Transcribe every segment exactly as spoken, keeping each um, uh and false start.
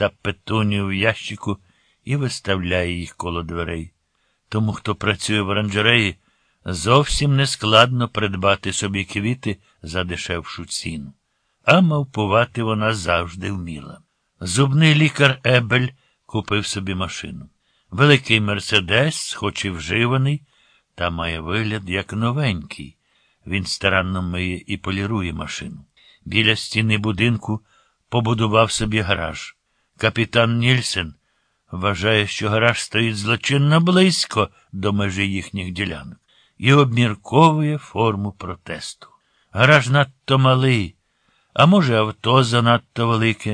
та петунію в ящику і виставляє їх коло дверей. Тому, хто працює в оранжереї, зовсім не складно придбати собі квіти за дешевшу ціну. А мавпувати вона завжди вміла. Зубний лікар Ебель купив собі машину. Великий мерседес, хоч і вживаний, та має вигляд як новенький. Він старанно миє і полірує машину. Біля стіни будинку побудував собі гараж. Капітан Нільсен вважає, що гараж стоїть злочинно близько до межі їхніх ділянок і обмірковує форму протесту. Гараж надто малий, а може авто занадто велике.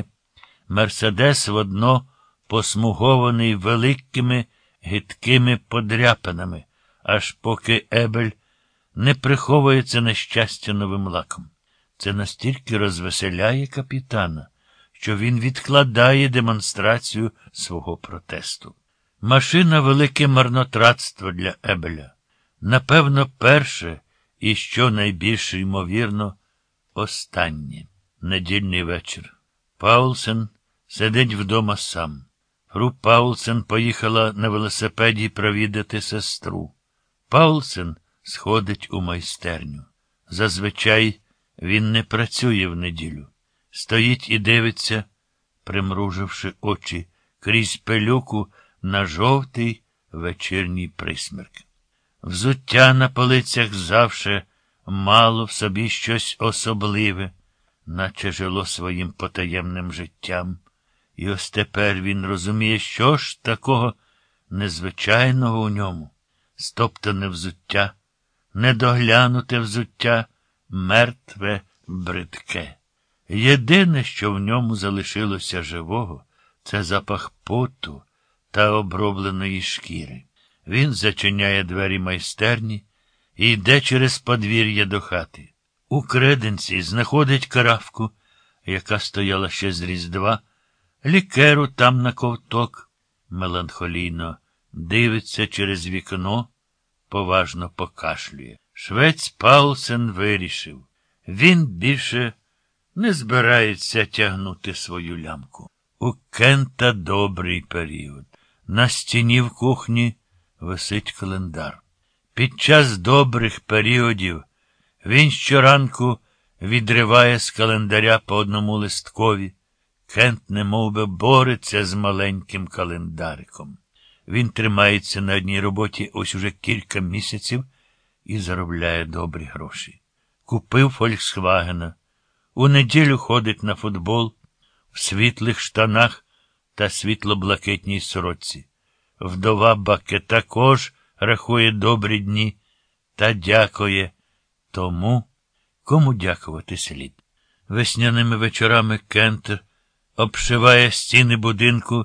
Мерседес водно посмугований великими гидкими подряпинами, аж поки Ебель не приховується нещастя новим лаком. Це настільки розвеселяє капітана, що він відкладає демонстрацію свого протесту. Машина – велике марнотратство для Ебеля. Напевно, перше і, що найбільше ймовірно, останнє. Недільний вечір. Паулсен сидить вдома сам. Фру Паулсен поїхала на велосипеді провідати сестру. Паулсен сходить у майстерню. Зазвичай він не працює в неділю. Стоїть і дивиться, примруживши очі, крізь пилюку на жовтий вечірній присмерк. Взуття на полицях завше мало в собі щось особливе, наче жило своїм потаємним життям. І ось тепер він розуміє, що ж такого незвичайного у ньому. Стоптане взуття, недоглянуте взуття, мертве, бридке. Єдине, що в ньому залишилося живого, це запах поту та обробленої шкіри. Він зачиняє двері майстерні і йде через подвір'я до хати. У креденці знаходить каравку, яка стояла ще з Різдва, лікеру там на ковток, меланхолійно дивиться через вікно, поважно покашлює. Швець Паулсен вирішив. Він більше не збирається тягнути свою лямку. У Кента добрий період. На стіні в кухні висить календар. Під час добрих періодів він щоранку відриває з календаря по одному листкові. Кент немов би бореться з маленьким календариком. Він тримається на одній роботі ось уже кілька місяців і заробляє добрі гроші. Купив «Фольксвагена». У неділю ходить на футбол в світлих штанах та світло-блакитній сорочці. Вдова Баке також рахує добрі дні та дякує тому, кому дякувати слід. Весняними вечорами Кент обшиває стіни будинку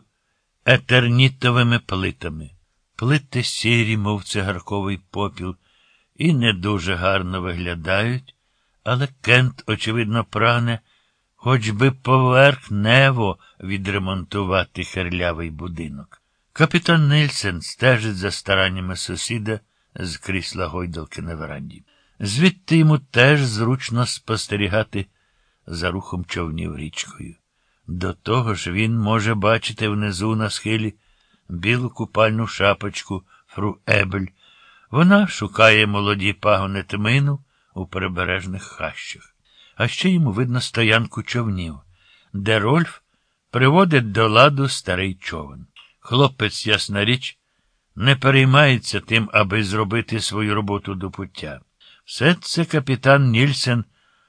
етернітовими плитами. Плити сірі, мов цигарковий попіл, і не дуже гарно виглядають, але Кент, очевидно, прагне хоч би поверхнево відремонтувати хирлявий будинок. Капітан Нільсен стежить за стараннями сусіда з крісла гойдалки на веранді. Звідти йому теж зручно спостерігати за рухом човнів річкою. До того ж він може бачити внизу на схилі білу купальну шапочку фру Ебель. Вона шукає молоді пагони тмину у прибережних хащах. А ще йому видно стоянку човнів, де Рольф приводить до ладу старий човен. Хлопець, ясна річ, не переймається тим, аби зробити свою роботу до пуття. Все це капітан Нільсен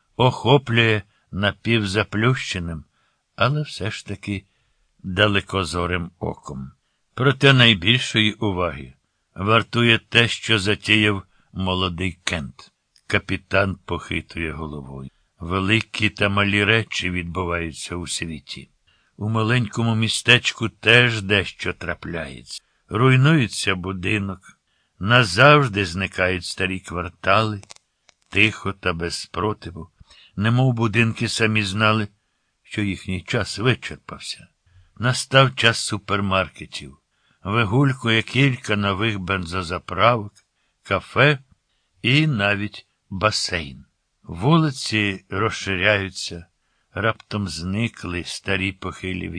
охоплює напівзаплющеним, але все ж таки далекозорим оком. Проте найбільшої уваги вартує те, що затіяв молодий Кент. Капітан похитує головою. Великі та малі речі відбуваються у світі. У маленькому містечку теж дещо трапляється. Руйнується будинок, назавжди зникають старі квартали, тихо та без спротиву, немов будинки самі знали, що їхній час вичерпався. Настав час супермаркетів. Вигулькує кілька нових бензозаправок, кафе і навіть басейн. Вулиці розширяються, раптом зникли старі похилі